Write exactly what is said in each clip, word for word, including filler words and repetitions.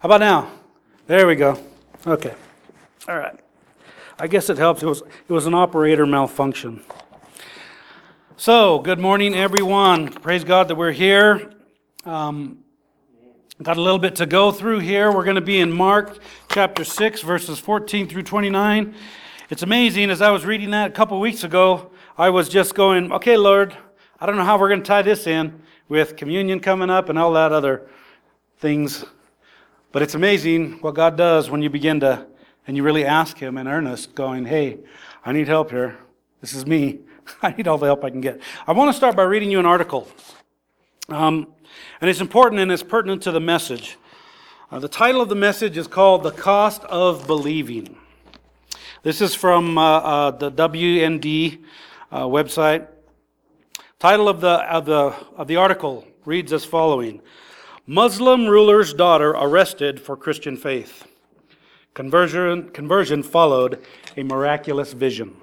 How about now? There we go. Okay. All right. I guess it helps. It was, it was an operator malfunction. So, good morning, everyone. Praise God that we're here. Um, got a little bit to go through here. We're going to be in Mark chapter six, verses fourteen through twenty-nine. It's amazing. As I was reading that a couple weeks ago, I was just going, okay, Lord, I don't know how we're going to tie this in with communion coming up and all that other things. But it's amazing what God does when you begin to, and you really ask Him in earnest, going, hey, I need help here. This is me. I need all the help I can get. I want to start by reading you an article. Um, and it's important and it's pertinent to the message. Uh, the title of the message is called The Cost of Believing. This is from uh, uh, the W N D uh, website. Title of the, of the, of the article reads as following. Muslim ruler's daughter arrested for Christian faith. Conversion, conversion followed a miraculous vision.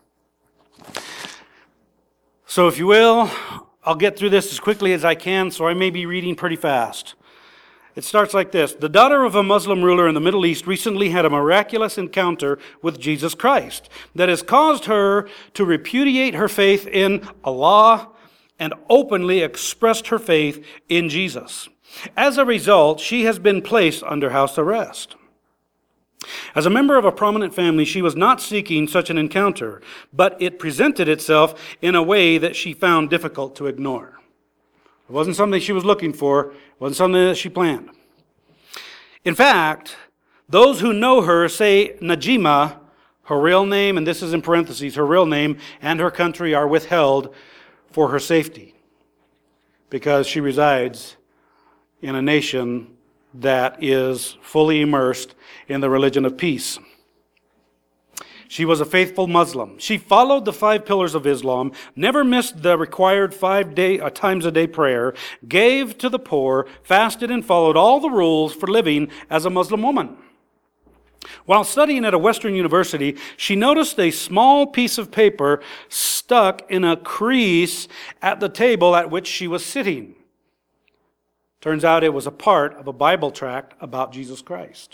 So if you will, I'll get through this as quickly as I can, so I may be reading pretty fast. It starts like this. The daughter of a Muslim ruler in the Middle East recently had a miraculous encounter with Jesus Christ that has caused her to repudiate her faith in Allah and openly expressed her faith in Jesus. As a result, she has been placed under house arrest. As a member of a prominent family, she was not seeking such an encounter, but it presented itself in a way that she found difficult to ignore. It wasn't something she was looking for. It wasn't something that she planned. In fact, those who know her say Najima, her real name, and this is in parentheses, her real name and her country are withheld for her safety because she resides in a nation that is fully immersed in the religion of peace. She was a faithful Muslim. She followed the five pillars of Islam, never missed the required five day, uh, times a day prayer, gave to the poor, fasted and followed all the rules for living as a Muslim woman. While studying at a Western university, she noticed a small piece of paper stuck in a crease at the table at which she was sitting. Turns out it was a part of a Bible tract about Jesus Christ.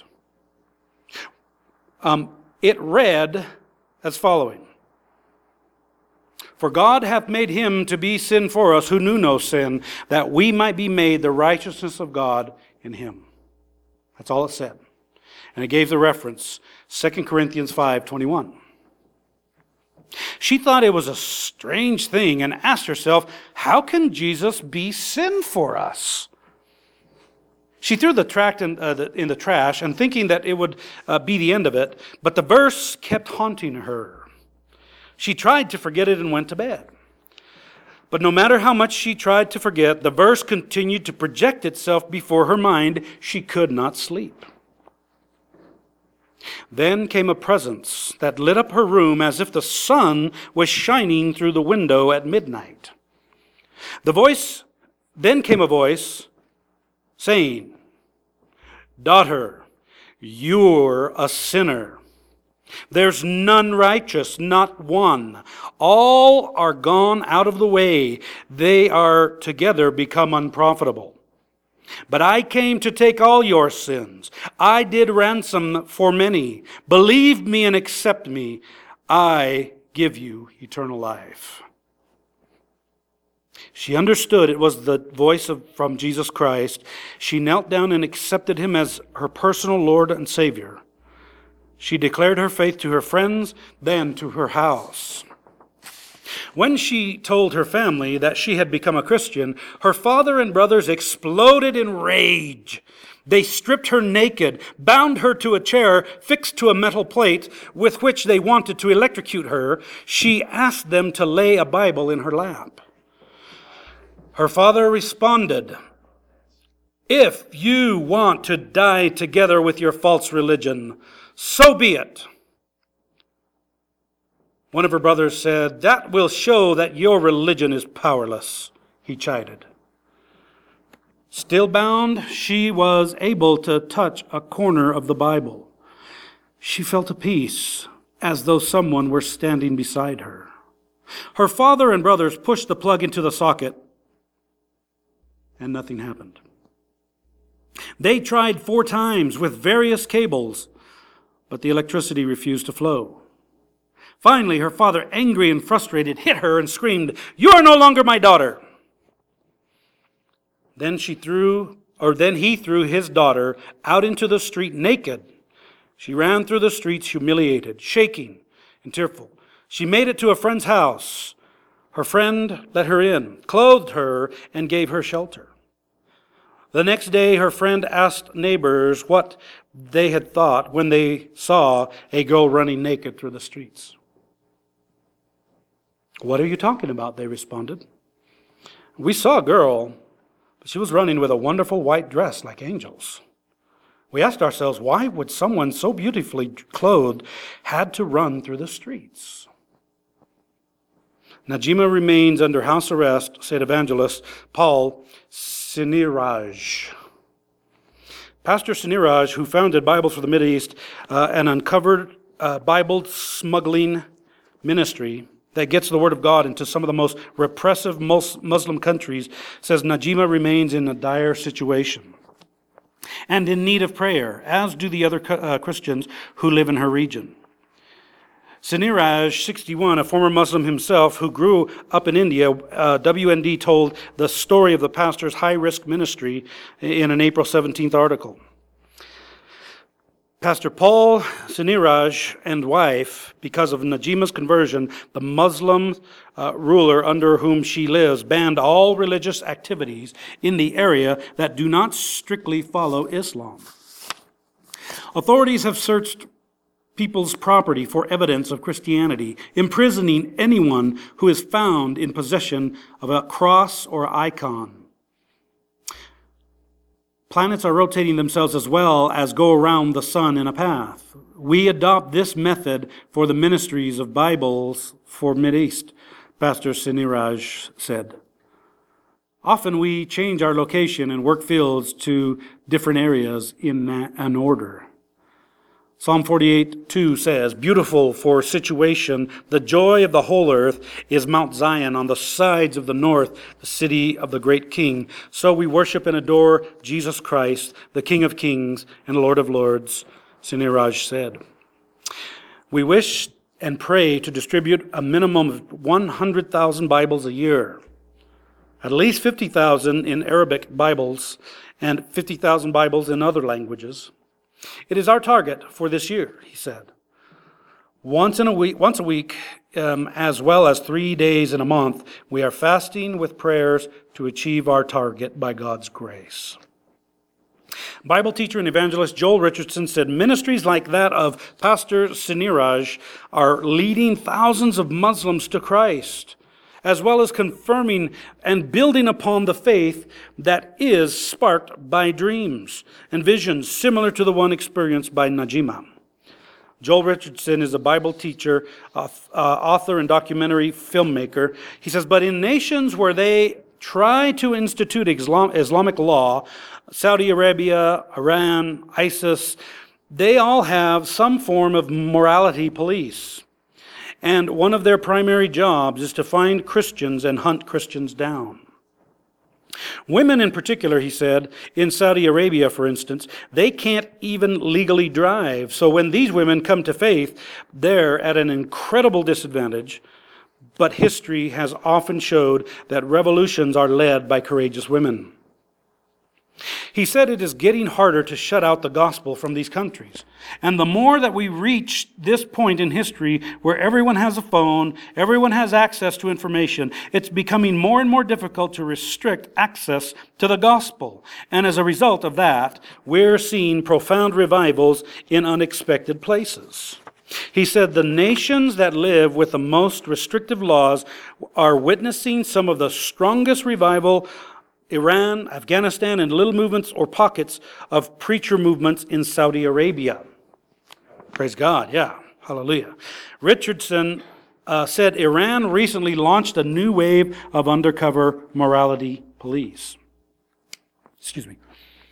Um, it read as following. For God hath made him to be sin for us who knew no sin, that we might be made the righteousness of God in him. That's all it said. And it gave the reference, Second Corinthians five twenty-one. She thought it was a strange thing and asked herself, how can Jesus be sin for us? She threw the tract in, uh, the, in the trash and thinking that it would uh, be the end of it, but the verse kept haunting her. She tried to forget it and went to bed. But no matter how much she tried to forget, the verse continued to project itself before her mind. She could not sleep. Then came a presence that lit up her room as if the sun was shining through the window at midnight. The voice, then came a voice saying, daughter, you're a sinner. There's none righteous, not one. All are gone out of the way. They are together become unprofitable. But I came to take all your sins. I did ransom for many. Believe me and accept me. I give you eternal life. She understood it was the voice of, from Jesus Christ. She knelt down and accepted him as her personal Lord and Savior. She declared her faith to her friends, then to her house. When she told her family that she had become a Christian, her father and brothers exploded in rage. They stripped her naked, bound her to a chair fixed to a metal plate with which they wanted to electrocute her. She asked them to lay a Bible in her lap. Her father responded, if you want to die together with your false religion, so be it. One of her brothers said, that will show that your religion is powerless, he chided. Still bound, she was able to touch a corner of the Bible. She felt a peace, as though someone were standing beside her. Her father and brothers pushed the plug into the socket, and nothing happened. They tried four times with various cables, but the electricity refused to flow. Finally, her father, angry and frustrated, hit her and screamed, "You are no longer my daughter." Then she threw, or then he threw his daughter out into the street naked. She ran through the streets humiliated, shaking and tearful. She made it to a friend's house. Her friend let her in, clothed her, and gave her shelter. The next day, her friend asked neighbors what they had thought when they saw a girl running naked through the streets. "What are you talking about?" they responded. "We saw a girl, but she was running with a wonderful white dress like angels. We asked ourselves, why would someone so beautifully clothed had to run through the streets?" Najima remains under house arrest, said evangelist Paul Siniraj. Pastor Siniraj, who founded Bibles for the Middle East, uh, an uncovered uh, Bible smuggling ministry that gets the Word of God into some of the most repressive Muslim countries, says Najima remains in a dire situation and in need of prayer, as do the other uh, Christians who live in her region. Siniraj, sixty-one, a former Muslim himself who grew up in India, uh, W N D told the story of the pastor's high-risk ministry in an April seventeenth article. Pastor Paul Siniraj and wife, because of Najima's conversion, the Muslim uh, ruler under whom she lives, banned all religious activities in the area that do not strictly follow Islam. Authorities have searched people's property for evidence of Christianity, imprisoning anyone who is found in possession of a cross or icon. Planets are rotating themselves as well as go around the sun in a path. We adopt this method for the ministries of Bibles for Mideast, Pastor Siniraj said. Often we change our location and work fields to different areas in an order. Psalm forty-eight two says, "Beautiful for situation, the joy of the whole earth is Mount Zion on the sides of the north, the city of the great King. So we worship and adore Jesus Christ, the King of kings and Lord of lords," Siniraj said. We wish and pray to distribute a minimum of one hundred thousand Bibles a year, at least fifty thousand in Arabic Bibles and fifty thousand Bibles in other languages. It is our target for this year, he said. Once in a week, once a week, um, as well as three days in a month, we are fasting with prayers to achieve our target by God's grace. Bible teacher and evangelist Joel Richardson said, "Ministries like that of Pastor Siniraj are leading thousands of Muslims to Christ, as well as confirming and building upon the faith that is sparked by dreams and visions similar to the one experienced by Najima." Joel Richardson is a Bible teacher, uh, author, and documentary filmmaker. He says, "But in nations where they try to institute Islam, Islamic law, Saudi Arabia, Iran, ISIS, they all have some form of morality police. And one of their primary jobs is to find Christians and hunt Christians down. Women in particular," he said, in Saudi Arabia, for instance, they can't even legally drive. So when these women come to faith, they're at an incredible disadvantage. But history has often showed that revolutions are led by courageous women. He said it is getting harder to shut out the gospel from these countries. And the more that we reach this point in history where everyone has a phone, everyone has access to information, it's becoming more and more difficult to restrict access to the gospel. And as a result of that, we're seeing profound revivals in unexpected places. He said the nations that live with the most restrictive laws are witnessing some of the strongest revival. Iran, Afghanistan, and little movements or pockets of preacher movements in Saudi Arabia. Praise God, yeah, hallelujah. Richardson uh, said Iran recently launched a new wave of undercover morality police. Excuse me.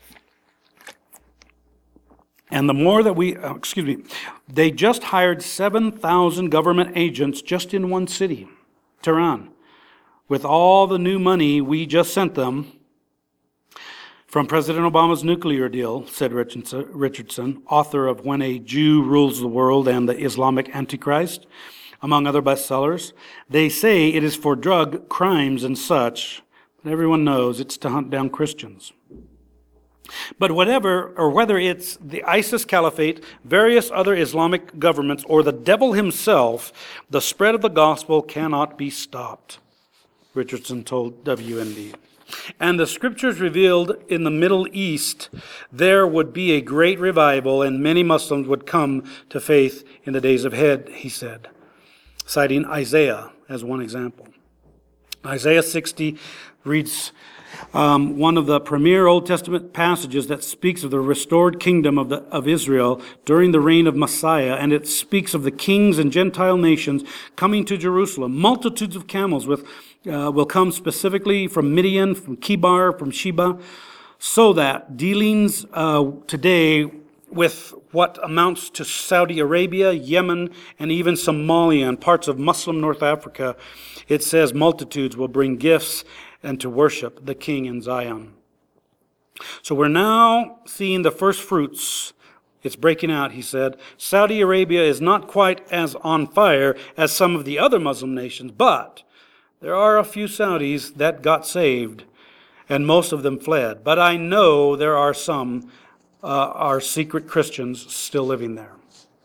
And the more that we, uh, excuse me, they just hired seven thousand government agents just in one city, Tehran. With all the new money we just sent them. From President Obama's nuclear deal, said Richardson, author of When a Jew Rules the World and the Islamic Antichrist, among other bestsellers, they say it is for drug crimes and such, but everyone knows it's to hunt down Christians. But whatever, or whether it's the ISIS caliphate, various other Islamic governments, or the devil himself, the spread of the gospel cannot be stopped, Richardson told W N D. And the scriptures revealed in the Middle East, there would be a great revival and many Muslims would come to faith in the days ahead, he said, citing Isaiah as one example. Isaiah sixty reads um, one of the premier Old Testament passages that speaks of the restored kingdom of, the, of Israel during the reign of Messiah, and it speaks of the kings and Gentile nations coming to Jerusalem. Multitudes of camels with, uh, will come specifically from Midian, from Kibar, from Sheba, so that dealings uh, today with what amounts to Saudi Arabia, Yemen, and even Somalia and parts of Muslim North Africa, it says multitudes will bring gifts and to worship the King in Zion. So we're now seeing the first fruits. It's breaking out, he said. Saudi Arabia is not quite as on fire as some of the other Muslim nations, but there are a few Saudis that got saved, and most of them fled. But I know there are some uh, are secret Christians still living there.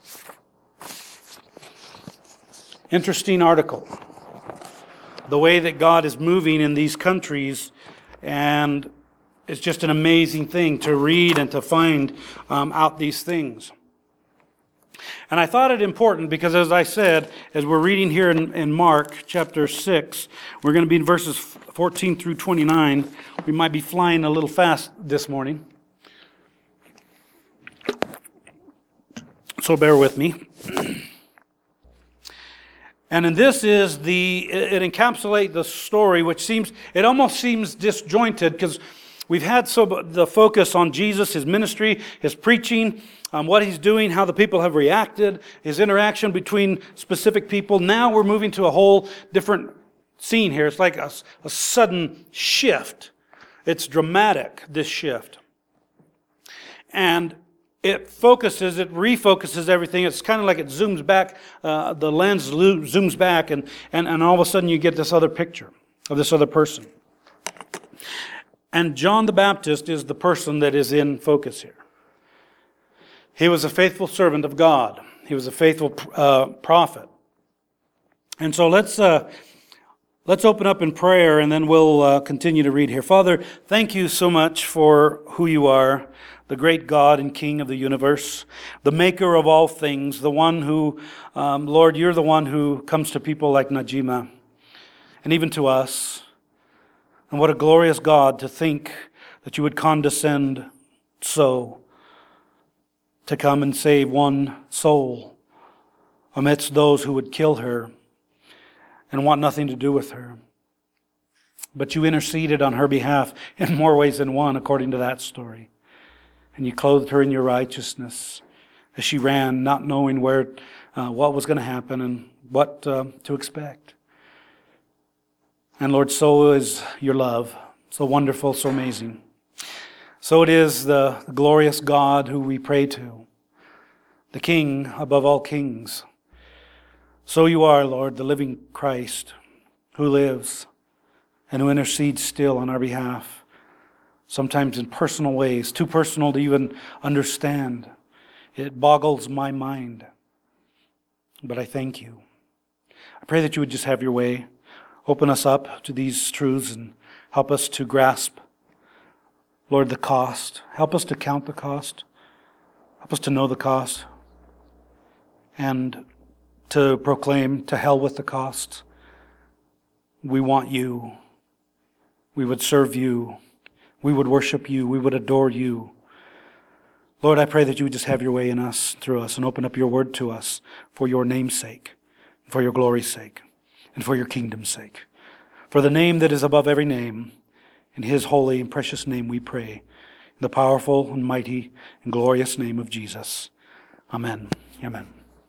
Interesting article. The way that God is moving in these countries, and it's just an amazing thing to read and to find um, out these things. And I thought it important because, as I said, as we're reading here in, in Mark chapter six, we're going to be in verses fourteen through twenty-nine. We might be flying a little fast this morning, so bear with me. And in this is the, it encapsulates the story, which seems, it almost seems disjointed because we've had so the focus on Jesus, his ministry, his preaching, um, what he's doing, how the people have reacted, his interaction between specific people. Now we're moving to a whole different scene here. It's like a, a sudden shift. It's dramatic, this shift. And it focuses, it refocuses everything. It's kind of like it zooms back, uh, the lens zooms back, and, and, and all of a sudden you get this other picture of this other person. And John the Baptist is the person that is in focus here. He was a faithful servant of God. He was a faithful uh, prophet. And so let's uh, let's open up in prayer, and then we'll uh, continue to read here. Father, thank you so much for who you are, the great God and King of the universe, the maker of all things, the one who, um, Lord, you're the one who comes to people like Najima, and even to us. And what a glorious God to think that you would condescend so to come and save one soul amidst those who would kill her and want nothing to do with her. But you interceded on her behalf in more ways than one, according to that story. And you clothed her in your righteousness as she ran, not knowing where, uh, what was going to happen and what uh, to expect. And Lord, so is your love, so wonderful, so amazing. So it is the glorious God who we pray to, the King above all kings. So you are, Lord, the living Christ who lives and who intercedes still on our behalf, sometimes in personal ways, too personal to even understand. It boggles my mind. But I thank you. I pray that you would just have your way. Open us up to these truths and help us to grasp, Lord, the cost. Help us to count the cost. Help us to know the cost. And to proclaim, to hell with the cost. We want you. We would serve you. We would worship you. We would adore you. Lord, I pray that you would just have your way in us, through us, and open up your word to us for your name's sake, for your glory's sake, and for your kingdom's sake. For the name that is above every name, in his holy and precious name we pray, in the powerful and mighty and glorious name of Jesus. Amen. Amen.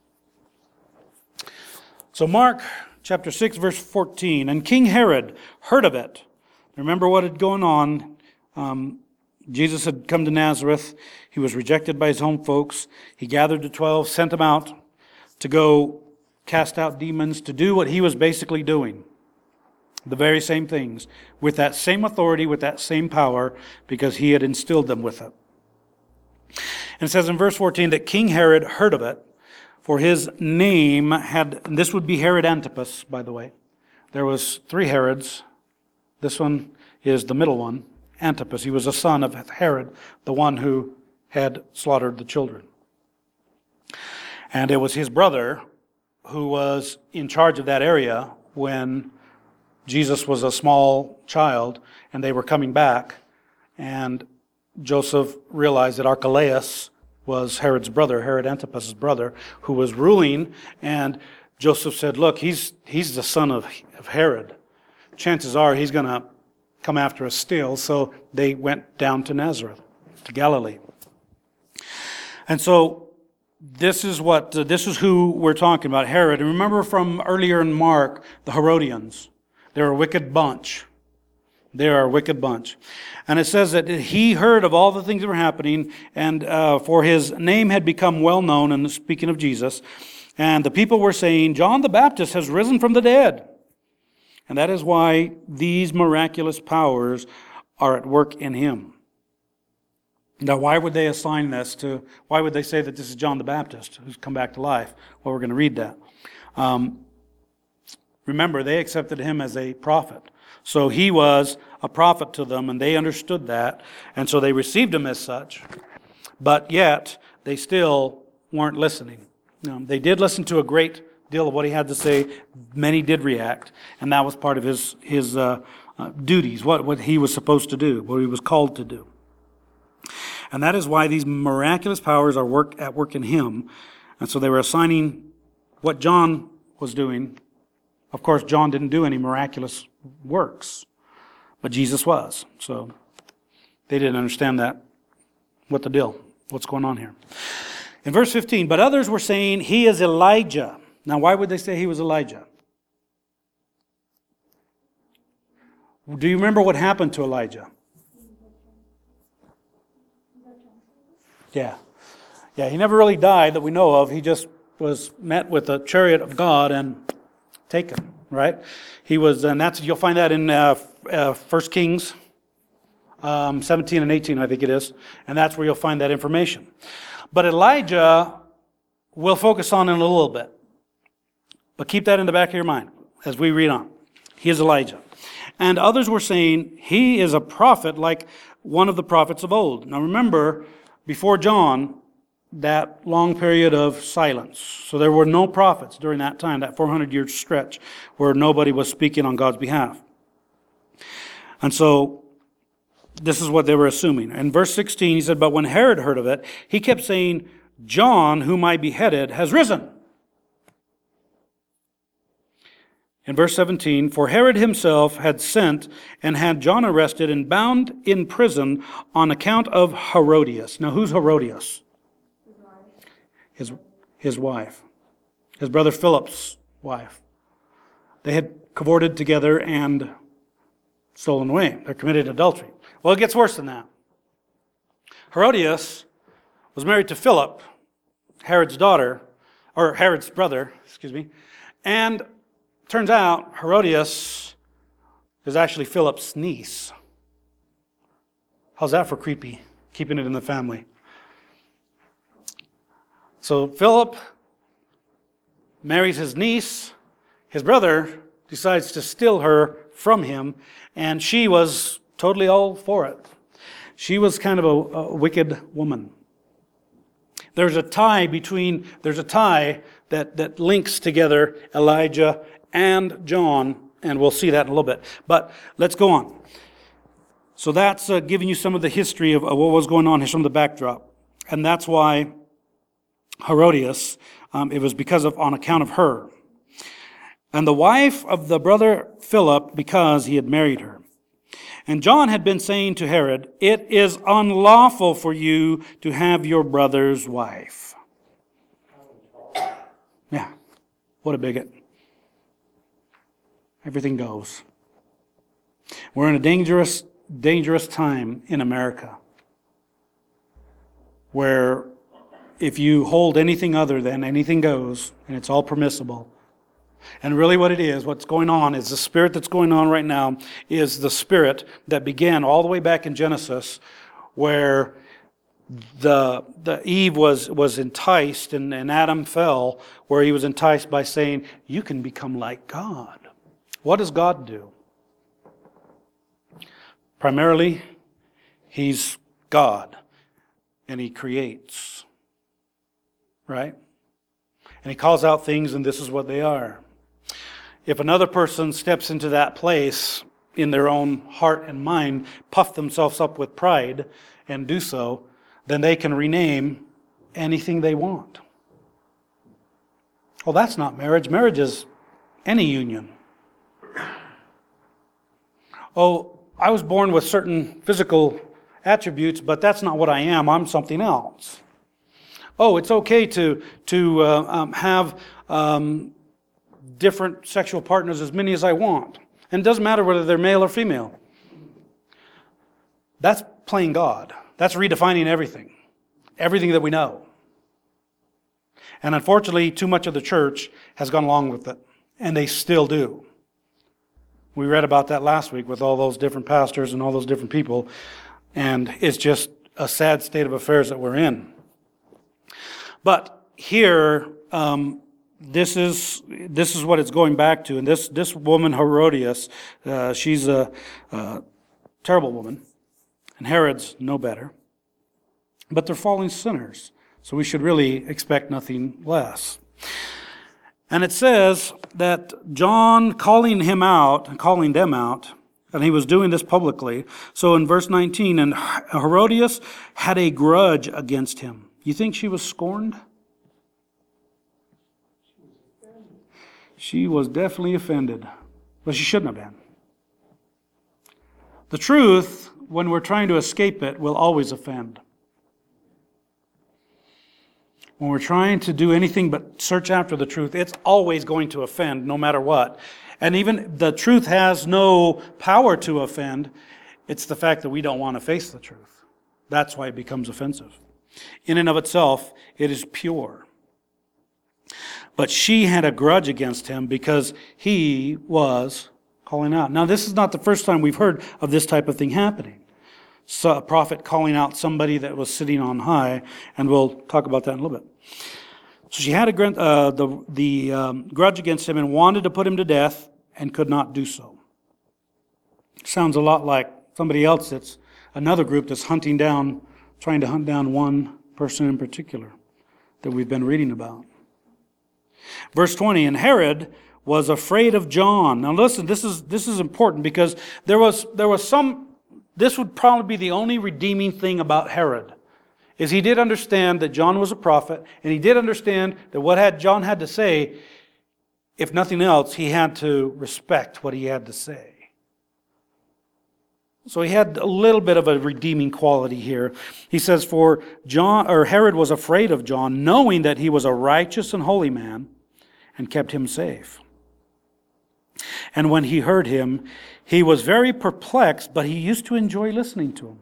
So Mark chapter six, verse fourteen, and King Herod heard of it. Remember what had gone on um, Jesus had come to Nazareth. He was rejected by his home folks. He gathered the twelve, sent them out to go cast out demons, to do what he was basically doing. The very same things, with that same authority, with that same power, because he had instilled them with it. And it says in verse fourteen that King Herod heard of it, for his name had, and this would be Herod Antipas, by the way. There was three Herods. This one is the middle one, Antipas. He was a son of Herod, the one who had slaughtered the children. And it was his brother who was in charge of that area when Jesus was a small child and they were coming back. And Joseph realized that Archelaus was Herod's brother, Herod Antipas' brother, who was ruling. And Joseph said, look, he's he's the son of, of Herod. Chances are he's going to come after us still. So they went down to Nazareth, to Galilee. And so this is what uh, this is who we're talking about, Herod. And remember from earlier in Mark, the Herodians. They're a wicked bunch. They are a wicked bunch. And it says that he heard of all the things that were happening, and uh, for his name had become well known, and speaking of Jesus, and the people were saying, John the Baptist has risen from the dead. And that is why these miraculous powers are at work in him. Now, why would they assign this to, why would they say that this is John the Baptist who's come back to life? Well, we're going to read that. Um, remember, they accepted him as a prophet. So he was a prophet to them, and they understood that, and so they received him as such. But yet, they still weren't listening. Um, they did listen to a great deal of what he had to say. Many did react, and that was part of his his uh, uh, duties, what, what he was supposed to do, what he was called to do. And that is why these miraculous powers are work at work in him. And so they were assigning what John was doing. Of course, John didn't do any miraculous works, but Jesus was. So they didn't understand that. What the deal? What's going on here? In verse fifteen, but others were saying he is Elijah. Now, why would they say he was Elijah? Do you remember what happened to Elijah? Yeah. Yeah, he never really died that we know of. He just was met with a chariot of God and taken, right? He was, and that's, you'll find that in uh, uh, First Kings um, seventeen and eighteen, I think it is. And that's where you'll find that information. But Elijah, we'll focus on in a little bit. But keep that in the back of your mind as we read on. He is Elijah. And others were saying he is a prophet like one of the prophets of old. Now remember, before John, that long period of silence. So there were no prophets during that time, that four hundred year stretch where nobody was speaking on God's behalf. And so this is what they were assuming. In verse sixteen, he said, but when Herod heard of it, he kept saying, John, whom I beheaded, has risen. In verse seventeen, for Herod himself had sent and had John arrested and bound in prison on account of Herodias. Now, who's Herodias? His, his wife. His brother Philip's wife. They had cavorted together and stolen away. They committed adultery. Well, it gets worse than that. Herodias was married to Philip, Herod's daughter, or Herod's brother, excuse me, and turns out Herodias is actually Philip's niece. How's that for creepy? Keeping it in the family. So Philip marries his niece. His brother decides to steal her from him, and she was totally all for it. She was kind of a, a wicked woman. There's a tie between, there's a tie that, that links together Elijah and John, and we'll see that in a little bit. But let's go on. So that's uh, giving you some of the history of, of what was going on here, some of the backdrop. And that's why Herodias, um, it was because of, on account of her. And the wife of the brother Philip, because he had married her. And John had been saying to Herod, it is unlawful for you to have your brother's wife. Yeah, what a bigot. Everything goes. We're in a dangerous, dangerous time in America. where if you hold anything other than anything goes, and it's all permissible. And really what it is, what's going on is the spirit that's going on right now is the spirit that began all the way back in Genesis, where the the Eve was, was enticed and, and Adam fell, where he was enticed by saying, you can become like God. What does God do? Primarily, He's God, and He creates. Right? And He calls out things, and this is what they are. If another person steps into that place in their own heart and mind, puff themselves up with pride, and do so, then they can rename anything they want. Well, that's not marriage. Marriage is any union. Oh, I was born with certain physical attributes, but that's not what I am. I'm something else. Oh, it's okay to to uh, um, have um, different sexual partners, as many as I want. And it doesn't matter whether they're male or female. That's playing God. That's redefining everything. Everything that we know. And unfortunately, too much of the church has gone along with it. And they still do. We read about that last week with all those different pastors and all those different people. And it's just a sad state of affairs that we're in. But here, um, this is this is what it's going back to. And this this woman Herodias, uh, she's a, a terrible woman, and Herod's no better. But they're fallen sinners, so we should really expect nothing less. And it says that John calling him out, calling them out, and he was doing this publicly. So in verse nineteen, and Herodias had a grudge against him. You think she was scorned? She was definitely offended, but she shouldn't have been. The truth, when we're trying to escape it, will always offend. When we're trying to do anything but search after the truth, it's always going to offend no matter what. And even the truth has no power to offend. It's the fact that we don't want to face the truth. That's why it becomes offensive. In and of itself, it is pure. But she had a grudge against him because he was calling out. Now, this is not the first time we've heard of this type of thing happening. So a prophet calling out somebody that was sitting on high, and we'll talk about that in a little bit. So she had a uh, the, the um, grudge against him and wanted to put him to death and could not do so. Sounds a lot like somebody else that's another group that's hunting down, trying to hunt down one person in particular that we've been reading about. Verse twenty, and Herod was afraid of John. Now listen, this is this is important because there was there was some, this would probably be the only redeeming thing about Herod, is he did understand that John was a prophet, and he did understand that what had John had to say, if nothing else, he had to respect what he had to say. So he had a little bit of a redeeming quality here. He says, for John or Herod was afraid of John, knowing that he was a righteous and holy man, and kept him safe. And when he heard him, he was very perplexed, but he used to enjoy listening to him.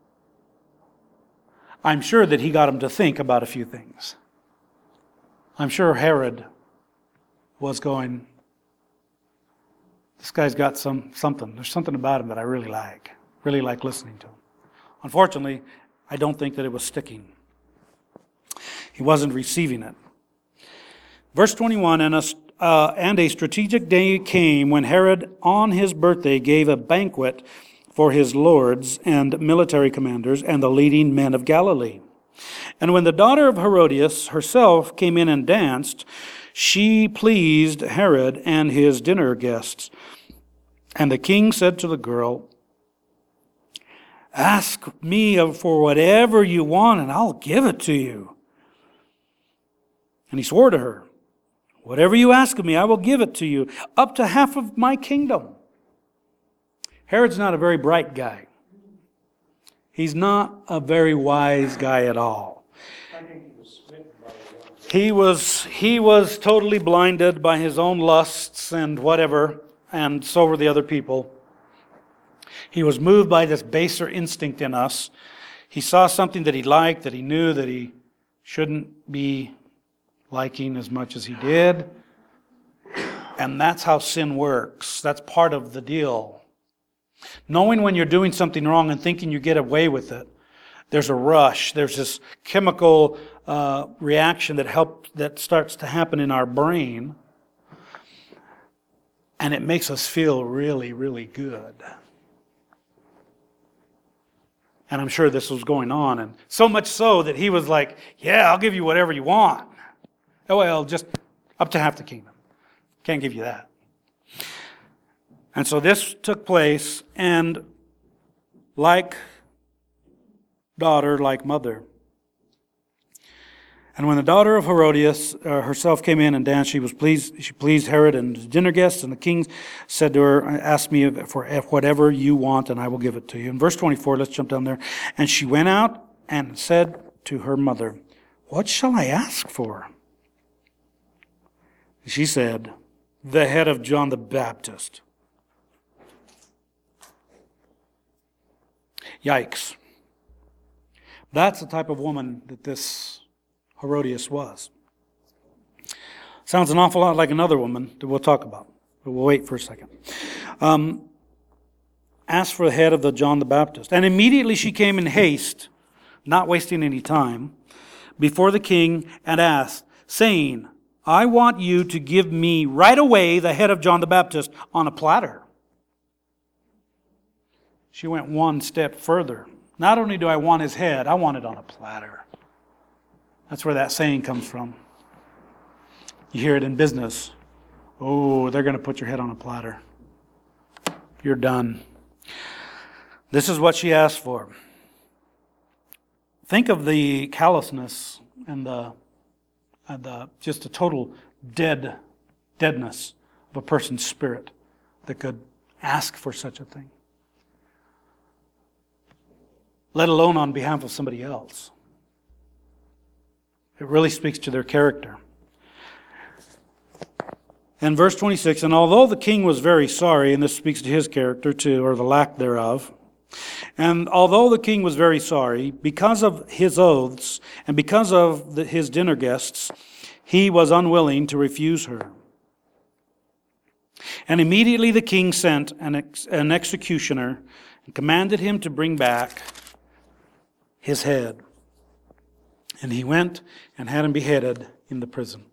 I'm sure that he got him to think about a few things. I'm sure Herod was going, this guy's got some something. There's something about him that I really like. Really like listening to him. Unfortunately, I don't think that it was sticking. He wasn't receiving it. Verse twenty-one, and a, uh, and a strategic day came when Herod on his birthday gave a banquet for his lords and military commanders and the leading men of Galilee. And when the daughter of Herodias herself came in and danced, she pleased Herod and his dinner guests. And the king said to the girl, ask me for whatever you want, and I'll give it to you. And he swore to her, whatever you ask of me, I will give it to you, up to half of my kingdom. Herod's not a very bright guy. He's not a very wise guy at all. He was, he was totally blinded by his own lusts and whatever, and so were the other people. He was moved by this baser instinct in us. He saw something that he liked, that he knew that he shouldn't be liking as much as he did. And that's how sin works. That's part of the deal. Knowing when you're doing something wrong and thinking you get away with it, there's a rush. There's this chemical uh, reaction that help, that starts to happen in our brain. And it makes us feel really, really good. And I'm sure this was going on. And so much so that he was like, yeah, I'll give you whatever you want. Oh, well, just up to half the kingdom. Can't give you that. And so this took place, and like daughter, like mother. And when the daughter of Herodias uh, herself came in and danced, she was pleased. She pleased Herod and his dinner guests. And the king said to her, "Ask me for whatever you want, and I will give it to you." In verse twenty-four, let's jump down there. And she went out and said to her mother, "What shall I ask for?" She said, "The head of John the Baptist." Yikes. That's the type of woman that this Herodias was. Sounds an awful lot like another woman that we'll talk about, but we'll wait for a second. Um, asked for the head of the John the Baptist. And immediately she came in haste, not wasting any time, before the king and asked, saying, "I want you to give me right away the head of John the Baptist on a platter." She went one step further. Not only do I want his head, I want it on a platter. That's where that saying comes from. You hear it in business. Oh, they're going to put your head on a platter. You're done. This is what she asked for. Think of the callousness and the, and the just a total dead, deadness of a person's spirit that could ask for such a thing. Let alone on behalf of somebody else. It really speaks to their character. In verse twenty-six, and although the king was very sorry, and this speaks to his character too, or the lack thereof, and although the king was very sorry, because of his oaths, and because of the, his dinner guests, he was unwilling to refuse her. And immediately the king sent an, ex, an executioner, and commanded him to bring back his head. And he went and had him beheaded in the prison.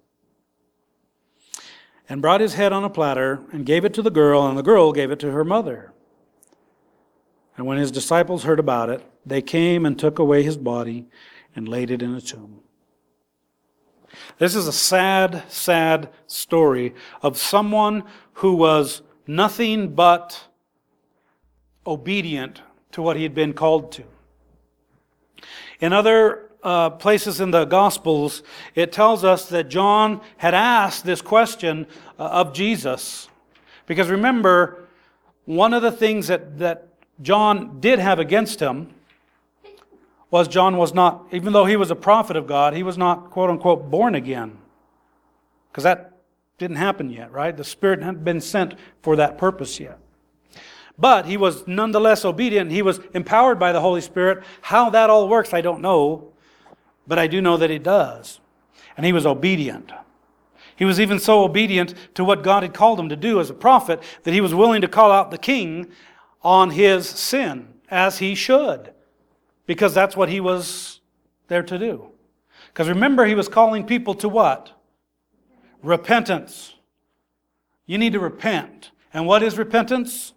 And brought his head on a platter and gave it to the girl, and the girl gave it to her mother. And when his disciples heard about it, they came and took away his body and laid it in a tomb. This is a sad, sad story of someone who was nothing but obedient to what he had been called to. In other uh, places in the Gospels, it tells us that John had asked this question uh, of Jesus. Because remember, one of the things that, that John did have against him was John was not, even though he was a prophet of God, he was not, quote unquote, born again. Because that didn't happen yet, right? The Spirit hadn't been sent for that purpose yet. But he was nonetheless obedient. He was empowered by the Holy Spirit. How that all works, I don't know. But I do know that it does. And he was obedient. He was even so obedient to what God had called him to do as a prophet that he was willing to call out the king on his sin, as he should. Because that's what he was there to do. Because remember, he was calling people to what? Repentance. You need to repent. And what is repentance?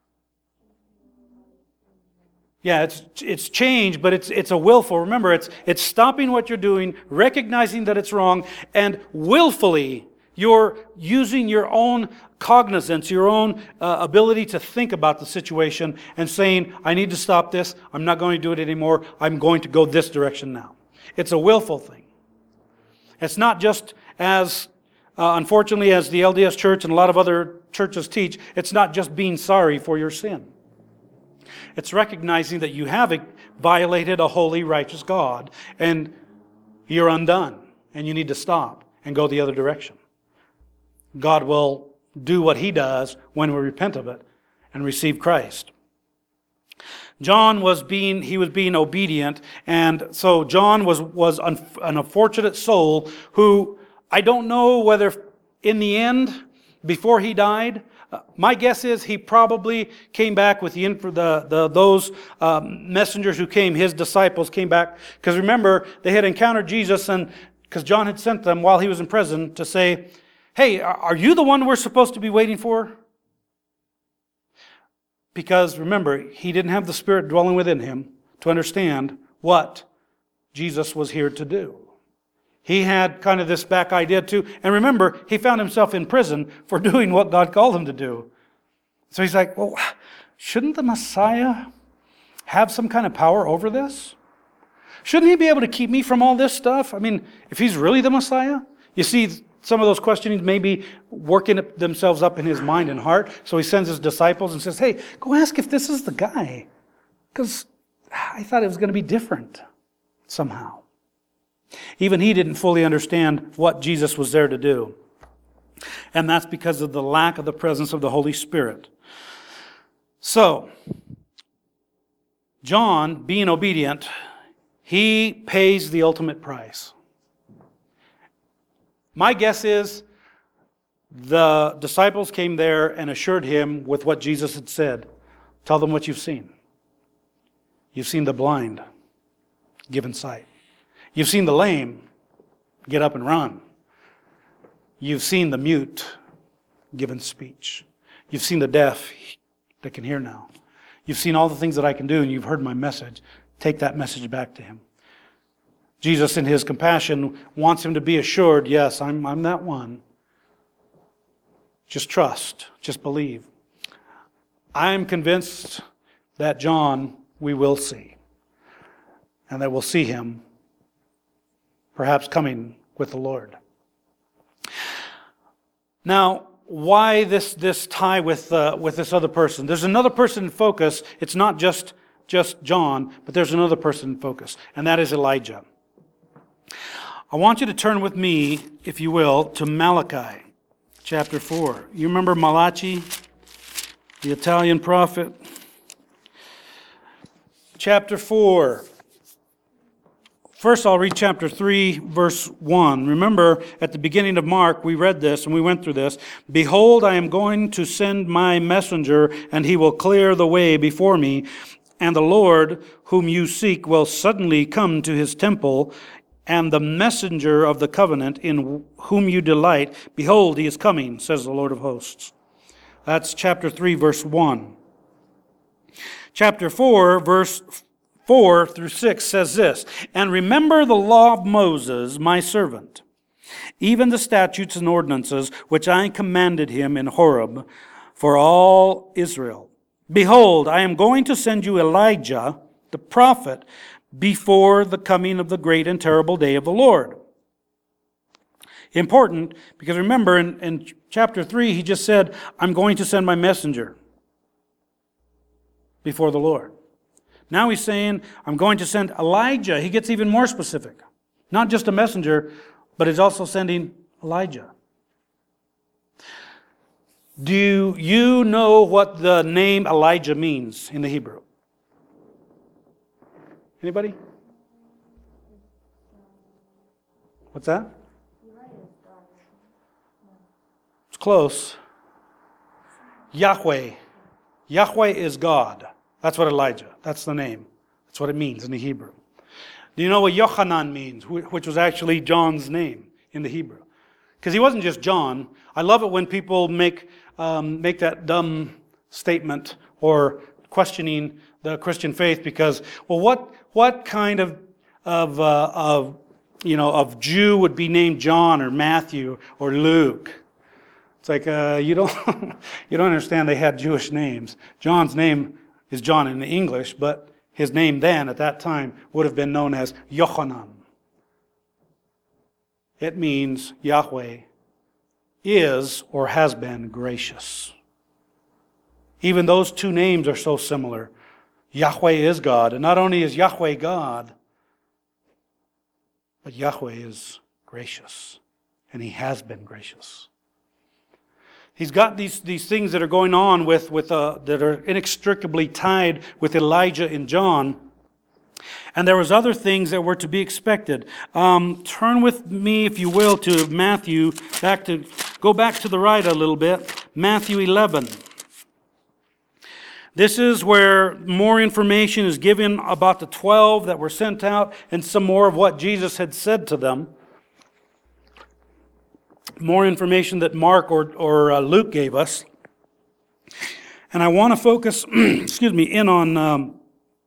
Yeah, it's it's change, but it's it's a willful. Remember, it's it's stopping what you're doing, recognizing that it's wrong, and willfully you're using your own cognizance, your own uh, ability to think about the situation and saying, I need to stop this. I'm not going to do it anymore. I'm going to go this direction now. It's a willful thing. It's not just as, uh, unfortunately, as the L D S Church and a lot of other churches teach, it's not just being sorry for your sin. It's recognizing that you have violated a holy, righteous God, and you're undone, and you need to stop and go the other direction. God will do what He does when we repent of it and receive Christ. John was being, he was being obedient, and so John was, was an unfortunate soul who, I don't know whether in the end, before he died, uh, my guess is he probably came back with the, the, the those um, messengers who came, his disciples came back, because remember, they had encountered Jesus, and because John had sent them while he was in prison to say, hey, are you the one we're supposed to be waiting for? Because remember, he didn't have the Spirit dwelling within him to understand what Jesus was here to do. He had kind of this back idea too. And remember, he found himself in prison for doing what God called him to do. So he's like, well, shouldn't the Messiah have some kind of power over this? Shouldn't he be able to keep me from all this stuff? I mean, if he's really the Messiah? You see, some of those questionings may be working themselves up in his mind and heart. So he sends his disciples and says, hey, go ask if this is the guy. Because I thought it was going to be different somehow. Even he didn't fully understand what Jesus was there to do. And that's because of the lack of the presence of the Holy Spirit. So, John, being obedient, he pays the ultimate price. My guess is the disciples came there and assured him with what Jesus had said. Tell them what you've seen. You've seen the blind given sight. You've seen the lame get up and run. You've seen the mute given speech. You've seen the deaf that can hear now. You've seen all the things that I can do, and you've heard my message. Take that message back to him. Jesus, in his compassion, wants him to be assured, yes, I'm, I'm that one. Just trust. Just believe. I'm convinced that John we will see. And that we'll see him perhaps coming with the Lord. Now, why this, this tie with, uh, with this other person? There's another person in focus. It's not just, just John, but there's another person in focus, and that is Elijah. I want you to turn with me, if you will, to Malachi chapter four. You remember Malachi, the Italian prophet? Chapter four. First, I'll read chapter three, verse one. Remember, at the beginning of Mark, we read this and we went through this. Behold, I am going to send my messenger, and he will clear the way before me. And the Lord, whom you seek, will suddenly come to his temple, and the messenger of the covenant in whom you delight, behold, he is coming, says the Lord of hosts. That's chapter three, verse one. Chapter four, verse four through six says this, and remember the law of Moses, my servant, even the statutes and ordinances which I commanded him in Horeb for all Israel. Behold, I am going to send you Elijah, the prophet, before the coming of the great and terrible day of the Lord. Important, because remember in, in chapter three, he just said, I'm going to send my messenger before the Lord. Now he's saying, I'm going to send Elijah. He gets even more specific. Not just a messenger, but he's also sending Elijah. Do you know what the name Elijah means in the Hebrew? Anybody? What's that? It's close. Yahweh. Yahweh is God. That's what Elijah, that's the name. That's what it means in the Hebrew. Do you know what Yochanan means, which was actually John's name in the Hebrew? Because he wasn't just John. I love it when people make um, make that dumb statement or questioning the Christian faith because, well, what what kind of of uh, of you know of Jew would be named John or Matthew or Luke? It's like uh, you don't you don't understand. They had Jewish names. John's name is John in the English, but his name then at that time would have been known as Yochanan. It means Yahweh is or has been gracious. Even those two names are so similar. Yahweh is God, and not only is Yahweh God, but Yahweh is gracious, and he has been gracious. He's got these, these things that are going on with, with uh, that are inextricably tied with Elijah and John. And there was other things that were to be expected. Um, turn with me, if you will, to Matthew, back to go back to the right a little bit. Matthew eleven. This is where more information is given about the twelve that were sent out and some more of what Jesus had said to them. More information that Mark or, or uh, Luke gave us. And I want to focus, excuse me, in on um,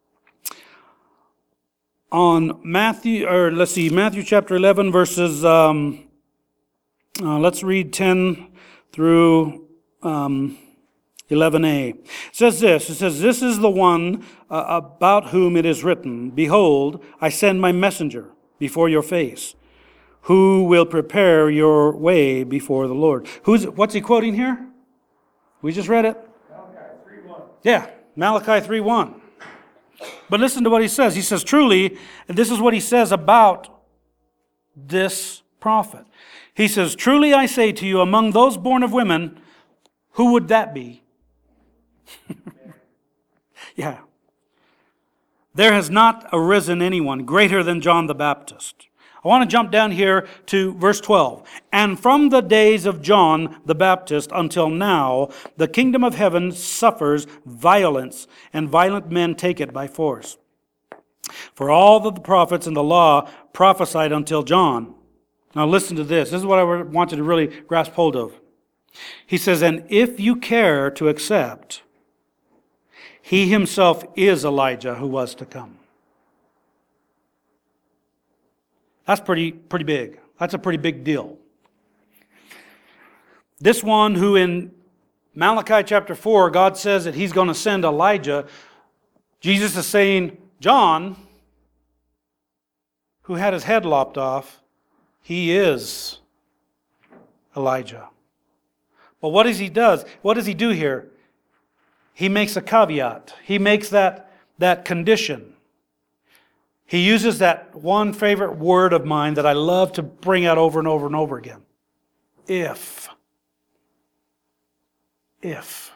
on Matthew, or let's see, Matthew chapter eleven, verses, um, uh, let's read ten through um, eleven a. It says this, it says, "This is the one uh, about whom it is written, Behold, I send my messenger before your face, who will prepare your way before the Lord." Who's, what's he quoting here? We just read it. Malachi three one. Yeah, Malachi three one. But listen to what he says. He says, truly, and this is what he says about this prophet. He says, "Truly I say to you, among those born of women," who would that be? Yeah. "There has not arisen anyone greater than John the Baptist." I want to jump down here to verse twelve. "And from the days of John the Baptist until now, the kingdom of heaven suffers violence, and violent men take it by force. For all that the prophets and the law prophesied until John." Now listen to this. This is what I want you to really grasp hold of. He says, "And if you care to accept, he himself is Elijah who was to come." That's pretty, pretty big. That's a pretty big deal. This one who in Malachi chapter four, God says that he's going to send Elijah. Jesus is saying, John, who had his head lopped off, he is Elijah. But what does he does? What does he do here? He makes a caveat. He makes that, that condition. He uses that one favorite word of mine that I love to bring out over and over and over again. If. If.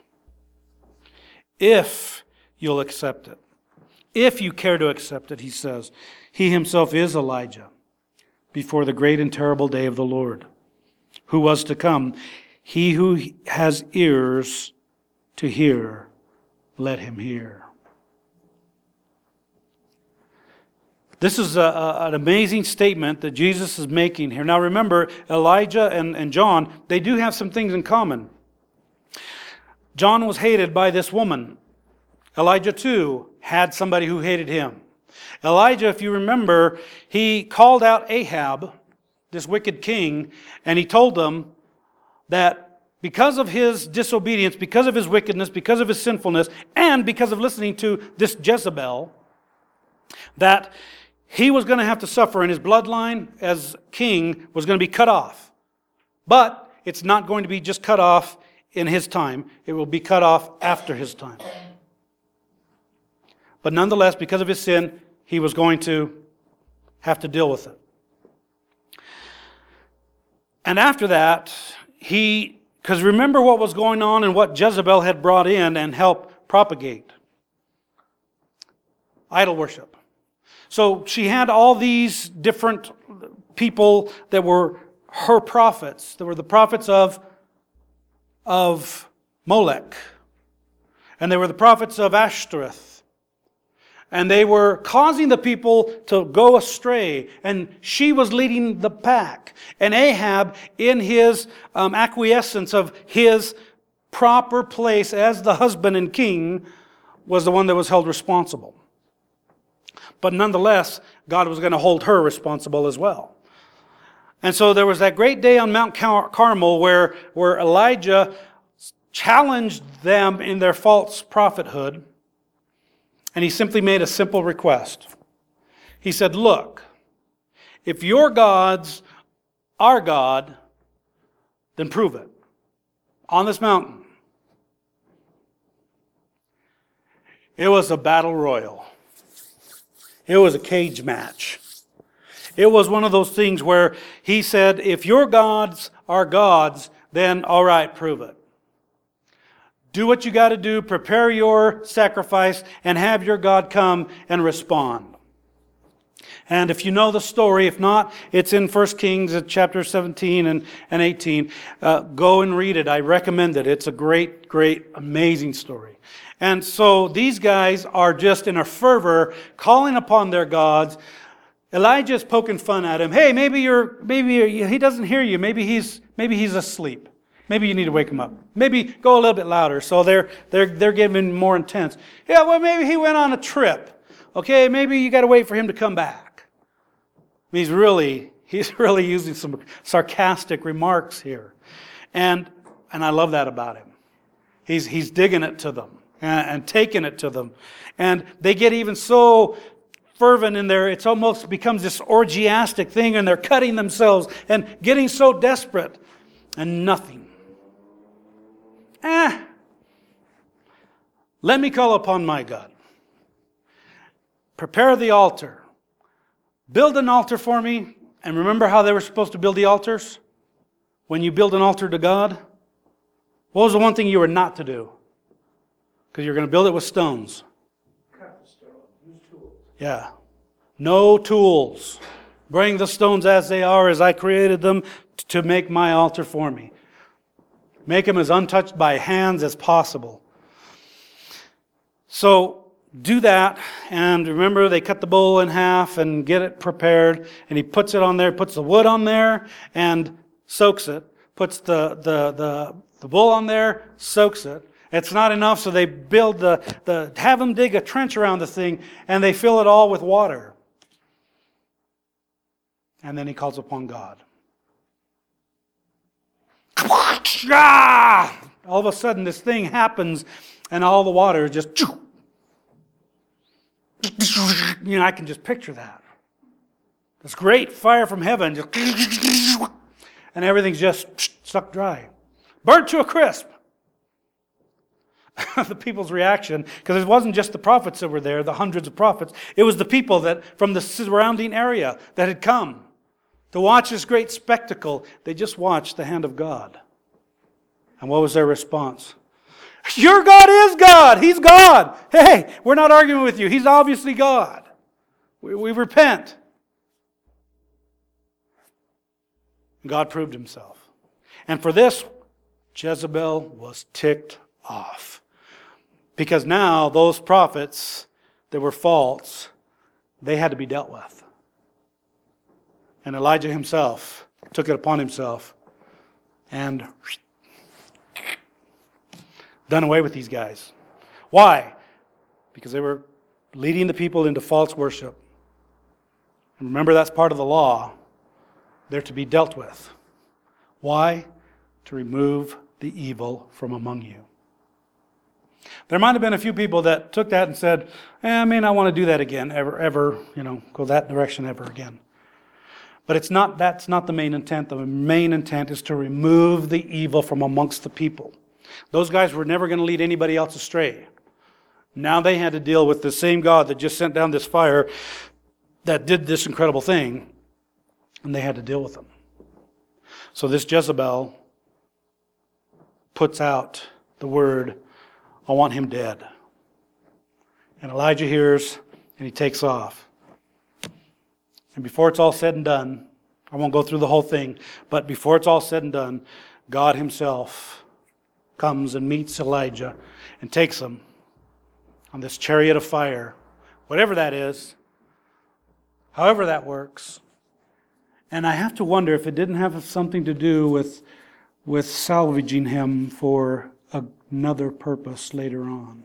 If you'll accept it. If you care to accept it, he says. He himself is Elijah before the great and terrible day of the Lord, who was to come. He who has ears to hear, let him hear. This is a, a, an amazing statement that Jesus is making here. Now remember, Elijah and, and John, they do have some things in common. John was hated by this woman. Elijah too had somebody who hated him. Elijah, if you remember, he called out Ahab, this wicked king, and he told them that because of his disobedience, because of his wickedness, because of his sinfulness, and because of listening to this Jezebel, that he was going to have to suffer, and his bloodline as king was going to be cut off. But it's not going to be just cut off in his time. It will be cut off after his time. But nonetheless, because of his sin, he was going to have to deal with it. And after that, he, because remember what was going on and what Jezebel had brought in and helped propagate. Idol worship. So she had all these different people that were her prophets. They were the prophets of, of Molech. And they were the prophets of Ashtoreth. And they were causing the people to go astray. And she was leading the pack. And Ahab, in his um, acquiescence of his proper place as the husband and king, was the one that was held responsible. But nonetheless, God was going to hold her responsible as well. And so there was that great day on Mount Car- Carmel where, where Elijah challenged them in their false prophethood. And he simply made a simple request. He said, look, if your God's our God, then prove it on this mountain. It was a battle royal. It was a cage match. It was one of those things where he said, if your gods are gods, then all right, prove it. Do what you got to do, prepare your sacrifice, and have your God come and respond. And if you know the story, if not, it's in First Kings chapter seventeen and, and eighteen. Uh, go and read it. I recommend it. It's a great, great, amazing story. And so these guys are just in a fervor, calling upon their gods. Elijah's poking fun at him. Hey, maybe you're, maybe you're, he doesn't hear you. Maybe he's, maybe he's asleep. Maybe you need to wake him up. Maybe go a little bit louder. So they're they're they're getting more intense. Yeah, well, maybe he went on a trip. Okay, maybe you got to wait for him to come back. He's really he's really using some sarcastic remarks here, and and I love that about him. He's he's digging it to them and, and taking it to them, and they get even so fervent in there. It's almost becomes this orgiastic thing, and they're cutting themselves and getting so desperate, and nothing. Eh, let me call upon my God. Prepare the altar. Build an altar for me. And remember how they were supposed to build the altars? When you build an altar to God? What was the one thing you were not to do? Because you're going to build it with stones. Cut the stone. Use tools. Yeah. No tools. Bring the stones as they are, as I created them, to make my altar for me. Make them as untouched by hands as possible. So, do that, and remember they cut the bull in half and get it prepared, and he puts it on there, puts the wood on there, and soaks it. Puts the, the, the, the bull on there, soaks it. It's not enough, so they build the, the, have them dig a trench around the thing, and they fill it all with water. And then he calls upon God. Ah! All of a sudden this thing happens, and all the water just... You know, I can just picture that. This great fire from heaven, just, and everything's just sucked dry. Burnt to a crisp. The people's reaction, because it wasn't just the prophets that were there, the hundreds of prophets. It was the people that from the surrounding area that had come to watch this great spectacle. They just watched the hand of God. And what was their response? Your God is God. He's God. Hey, we're not arguing with you. He's obviously God. We, we repent. God proved himself. And for this, Jezebel was ticked off. Because now those prophets that were false, they had to be dealt with. And Elijah himself took it upon himself and done away with these guys. Why? Because they were leading the people into false worship. And remember, that's part of the law. They're to be dealt with. Why? To remove the evil from among you. There might have been a few people that took that and said, eh, I may not want to do that again, ever, ever, you know, go that direction ever again. But it's not, that's not the main intent. The main intent is to remove the evil from amongst the people. Those guys were never going to lead anybody else astray. Now they had to deal with the same God that just sent down this fire that did this incredible thing, and they had to deal with them. So this Jezebel puts out the word, I want him dead. And Elijah hears, and he takes off. And before it's all said and done, I won't go through the whole thing, but before it's all said and done, God himself comes and meets Elijah and takes him on this chariot of fire, whatever that is, however that works. And I have to wonder if it didn't have something to do with, with salvaging him for another purpose later on.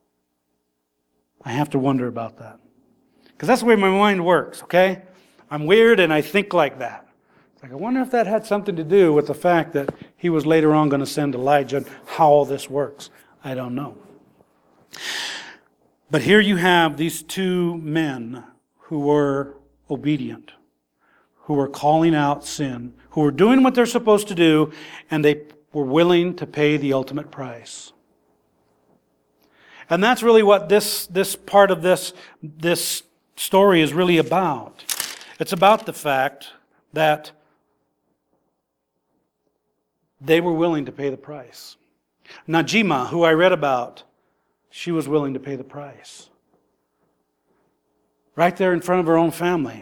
I have to wonder about that. Because that's the way my mind works, okay? I'm weird and I think like that. It's like, I wonder if that had something to do with the fact that he was later on going to send Elijah and how all this works. I don't know. But here you have these two men who were obedient, who were calling out sin, who were doing what they're supposed to do, and they were willing to pay the ultimate price. And that's really what this, this part of this, this story is really about. It's about the fact that they were willing to pay the price. Najima, who I read about, she was willing to pay the price. Right there in front of her own family.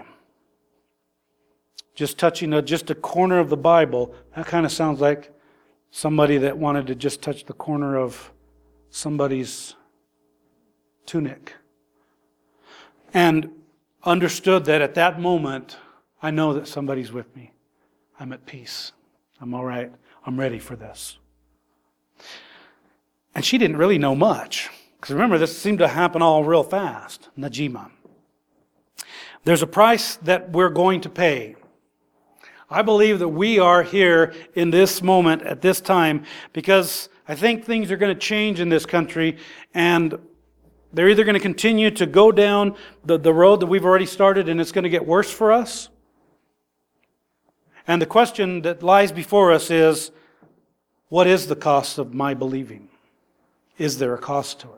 Just touching a, just a corner of the Bible. That kind of sounds like somebody that wanted to just touch the corner of somebody's tunic. And understood that at that moment, I know that somebody's with me. I'm at peace. I'm all right. I'm ready for this. And she didn't really know much. Because remember, this seemed to happen all real fast. Najima. There's a price that we're going to pay. I believe that we are here in this moment at this time because I think things are going to change in this country, and they're either going to continue to go down the, the road that we've already started and it's going to get worse for us. And the question that lies before us is, what is the cost of my believing? Is there a cost to it?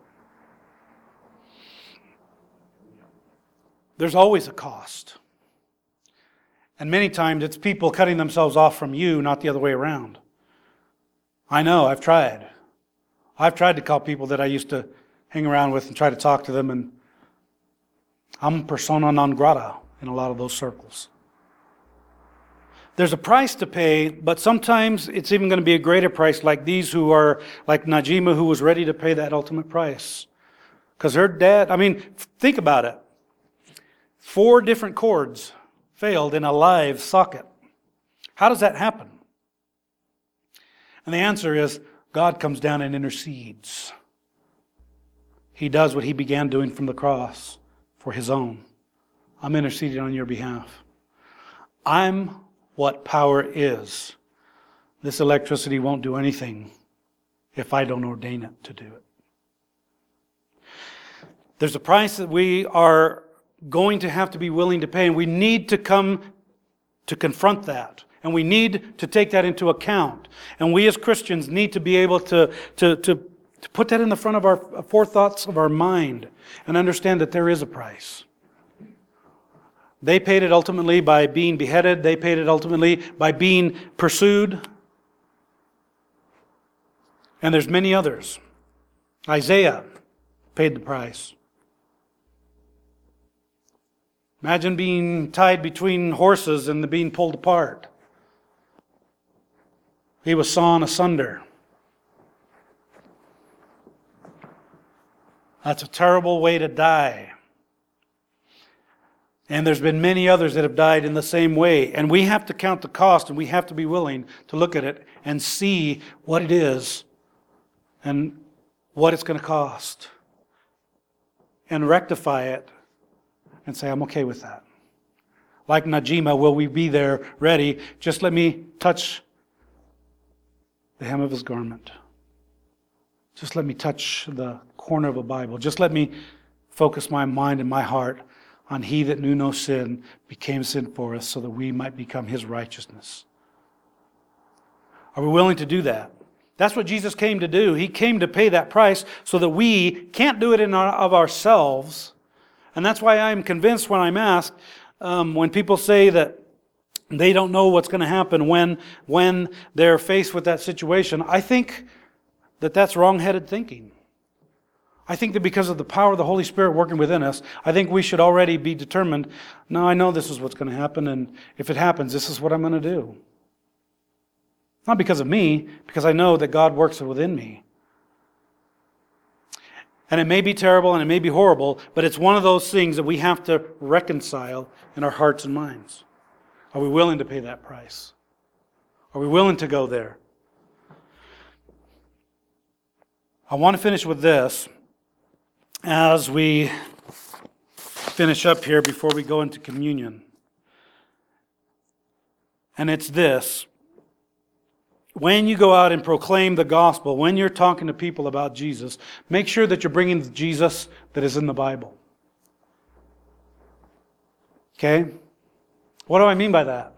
There's always a cost. And many times it's people cutting themselves off from you, not the other way around. I know, I've tried. I've tried to call people that I used to hang around with and try to talk to them, and I'm persona non grata in a lot of those circles. There's a price to pay, but sometimes it's even going to be a greater price, like these who are, like Najima, who was ready to pay that ultimate price. Because her dad, I mean, think about it. Four different cords failed in a live socket. How does that happen? And the answer is, God comes down and intercedes. He does what He began doing from the cross for His own. I'm interceding on your behalf. I'm what power is. This electricity won't do anything if I don't ordain it to do it. There's a price that we are going to have to be willing to pay, and we need to come to confront that. And we need to take that into account. And we as Christians need to be able to, to, to, to put that in the front of our forethoughts of our mind and understand that there is a price. They paid it ultimately by being beheaded. They paid it ultimately by being pursued. And there's many others. Isaiah paid the price. Imagine being tied between horses and being pulled apart. He was sawn asunder. That's a terrible way to die. And there's been many others that have died in the same way. And we have to count the cost, and we have to be willing to look at it and see what it is and what it's going to cost. And rectify it and say, I'm okay with that. Like Najima, will we be there ready? Just let me touch the hem of his garment. Just let me touch the corner of a Bible. Just let me focus my mind and my heart on He that knew no sin became sin for us so that we might become His righteousness. Are we willing to do that? That's what Jesus came to do. He came to pay that price so that we can't do it in our, of ourselves. And that's why I'm convinced when I'm asked, um, when people say that they don't know what's going to happen when, when they're faced with that situation, I think that that's wrong-headed thinking. I think that because of the power of the Holy Spirit working within us, I think we should already be determined, no, I know this is what's going to happen, and if it happens, this is what I'm going to do. Not because of me, because I know that God works within me. And it may be terrible and it may be horrible, but it's one of those things that we have to reconcile in our hearts and minds. Are we willing to pay that price? Are we willing to go there? I want to finish with this as we finish up here before we go into communion. And it's this. When you go out and proclaim the gospel, when you're talking to people about Jesus, make sure that you're bringing the Jesus that is in the Bible. Okay? What do I mean by that?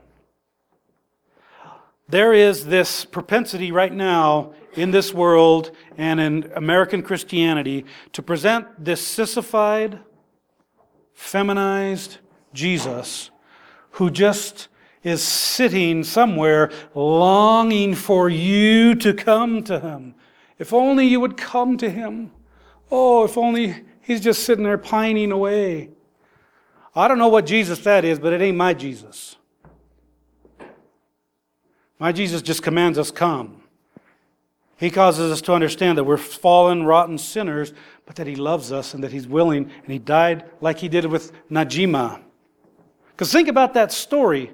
There is this propensity right now in this world and in American Christianity to present this sissified, feminized Jesus who just is sitting somewhere longing for you to come to Him If only you would come to him. Oh, if only he's just sitting there pining away. I don't know what Jesus that is, but it ain't my Jesus. My Jesus just commands us, come. He causes us to understand that we're fallen, rotten sinners, but that he loves us and that he's willing, and he died like he did with Najima. Because think about that story.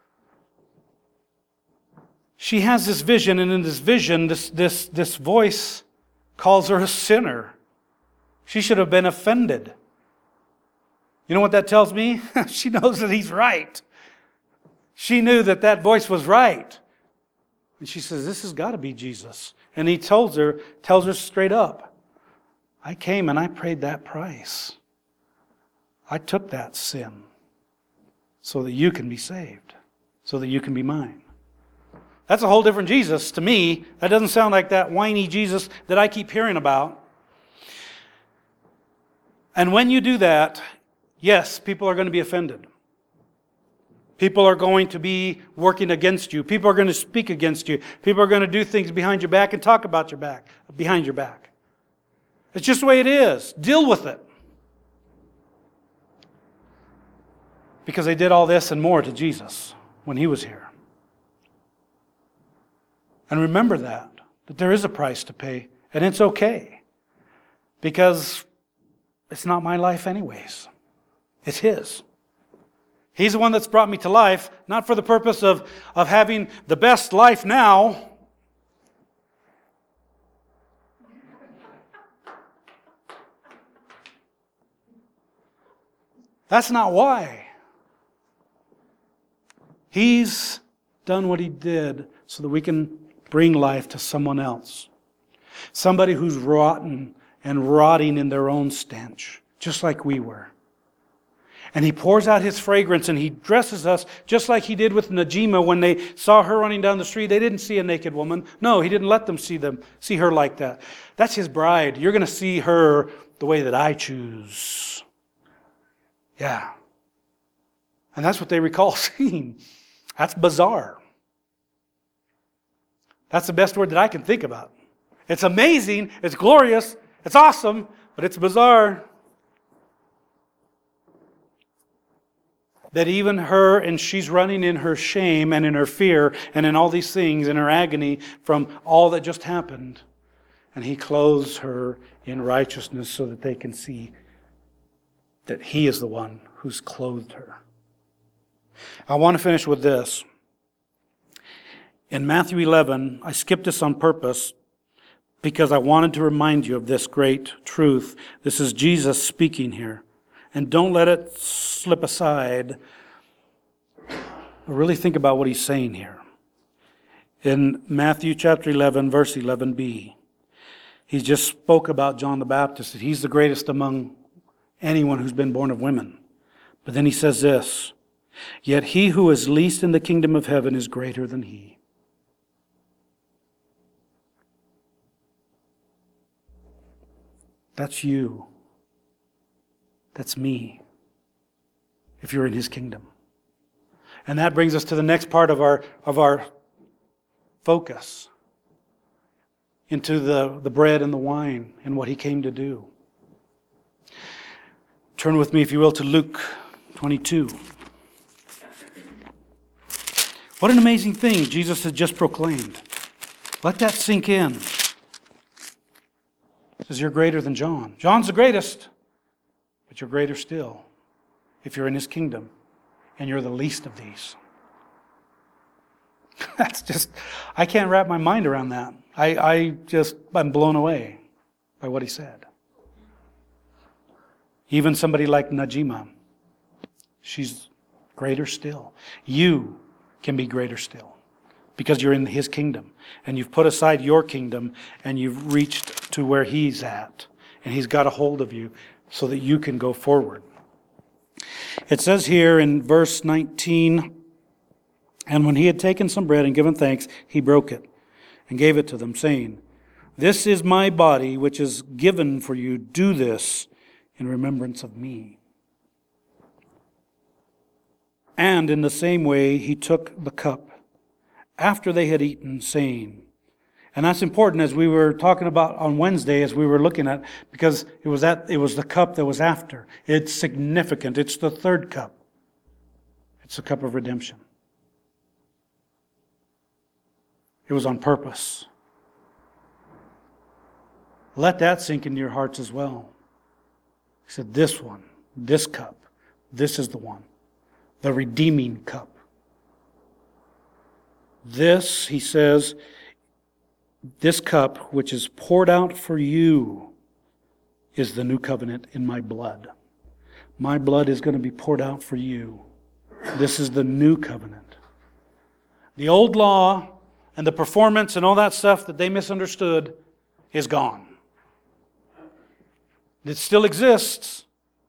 She has this vision, and in this vision, this, this, this voice calls her a sinner. She should have been offended. You know what that tells me? She knows that he's right. She knew that that voice was right. And she says, this has got to be Jesus. And he tells her, tells her straight up, I came and I paid that price. I took that sin so that you can be saved, so that you can be mine. That's a whole different Jesus to me. That doesn't sound like that whiny Jesus that I keep hearing about. And when you do that, yes, people are going to be offended. People are going to be working against you. People are going to speak against you. People are going to do things behind your back and talk about your back, behind your back. It's just the way it is. Deal with it. Because they did all this and more to Jesus when he was here. And remember that, that there is a price to pay, and it's okay. Because it's not my life anyways. It's his. He's the one that's brought me to life, not for the purpose of, of having the best life now. That's not why. He's done what he did so that we can bring life to someone else. Somebody who's rotten and rotting in their own stench, just like we were. And he pours out his fragrance and he dresses us just like he did with Najima when they saw her running down the street. They didn't see a naked woman. No, he didn't let them see them, see her like that. That's his bride. You're going to see her the way that I choose. Yeah. And that's what they recall seeing. That's bizarre. That's the best word that I can think about. It's amazing, it's glorious, it's awesome, but it's bizarre. That even her, and she's running in her shame and in her fear and in all these things, in her agony from all that just happened. And he clothes her in righteousness so that they can see that he is the one who's clothed her. I want to finish with this. In Matthew eleven, I skipped this on purpose because I wanted to remind you of this great truth. This is Jesus speaking here. And don't let it slip aside. Really think about what he's saying here. In Matthew chapter eleven, verse eleven b, he just spoke about John the Baptist, that he's the greatest among anyone who's been born of women. But then he says this, yet he who is least in the kingdom of heaven is greater than he. That's you. That's me, if you're in his kingdom. And that brings us to the next part of our of our focus, into the, the bread and the wine and what he came to do. Turn with me, if you will, to Luke twenty-two. What an amazing thing Jesus had just proclaimed. Let that sink in. He says, you're greater than John. John's the greatest. But you're greater still if you're in his kingdom, and you're the least of these. That's just, I can't wrap my mind around that. I, I just, I'm blown away by what he said. Even somebody like Najima, she's greater still. You can be greater still because you're in his kingdom, and you've put aside your kingdom, and you've reached to where he's at, and he's got a hold of you, so that you can go forward. It says here in verse nineteen, and when he had taken some bread and given thanks, he broke it and gave it to them, saying, this is my body, which is given for you. Do this in remembrance of me. And in the same way he took the cup after they had eaten, saying, And that's important, as we were talking about on Wednesday, as we were looking at, because it was that, it was the cup that was after. It's significant. It's the third cup. It's the cup of redemption. It was on purpose. Let that sink into your hearts as well. He said, this one, this cup, this is the one. The redeeming cup. This, he says, this cup which is poured out for you is the new covenant in my blood. My blood is going to be poured out for you. This is the new covenant. The old law and the performance and all that stuff that they misunderstood is gone. It still exists,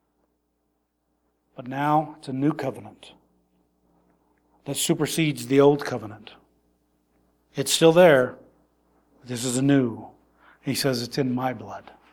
but now it's a new covenant that supersedes the old covenant. It's still there. This is a new. He says it's in my blood.